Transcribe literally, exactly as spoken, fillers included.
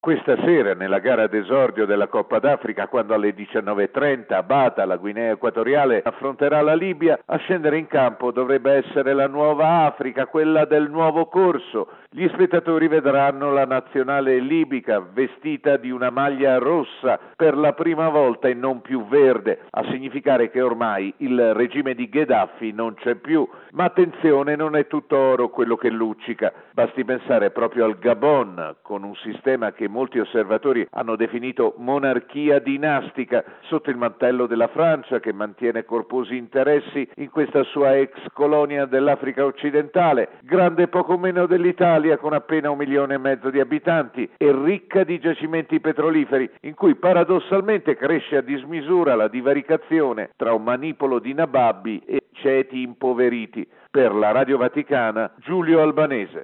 questa sera nella gara d'esordio della Coppa d'Africa, quando alle diciannove e trenta a Bata la Guinea Equatoriale affronterà la Libia, a scendere in campo dovrebbe essere la nuova Africa, quella del nuovo corso. Gli spettatori vedranno la nazionale libica vestita di una maglia rossa per la prima volta e non più verde, a significare che ormai il regime di Gheddafi non c'è più. Ma attenzione, non è tutto oro quello che luccica. Basti pensare proprio al Gabon, con un sistema che molti osservatori hanno definito monarchia dinastica, sotto il mantello della Francia, che mantiene corposi interessi in questa sua ex colonia dell'Africa occidentale, grande poco meno dell'Italia, con appena un milione e mezzo di abitanti e ricca di giacimenti petroliferi, in cui paradossalmente cresce a dismisura la divaricazione tra un manipolo di nababbi e ceti impoveriti. Per la Radio Vaticana, Giulio Albanese.